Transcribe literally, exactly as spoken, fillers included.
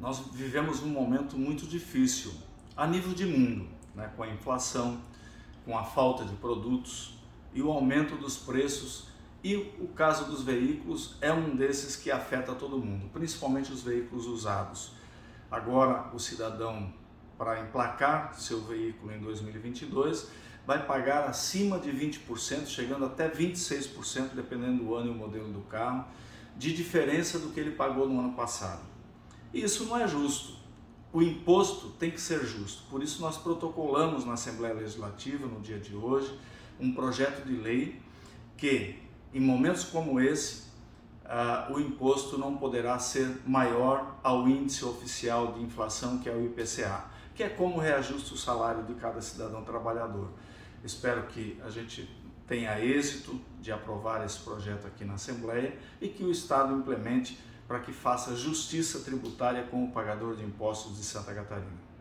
nós vivemos um momento muito difícil a nível de mundo, né? Com a inflação, com a falta de produtos e o aumento dos preços, e o caso dos veículos é um desses que afeta todo mundo, principalmente os veículos usados. Agora o cidadão, para emplacar seu veículo em dois mil e vinte e dois, vai pagar acima de vinte por cento, chegando até vinte e seis por cento, dependendo do ano e o modelo do carro, de diferença do que ele pagou no ano passado. E isso não é justo. O imposto tem que ser justo. Por isso nós protocolamos na Assembleia Legislativa, no dia de hoje, um projeto de lei que, em momentos como esse, Uh, o imposto não poderá ser maior ao índice oficial de inflação, que é o I P C A, que é como reajusta o salário de cada cidadão trabalhador. Espero que a gente tenha êxito de aprovar esse projeto aqui na Assembleia e que o Estado implemente para que faça justiça tributária com o pagador de impostos de Santa Catarina.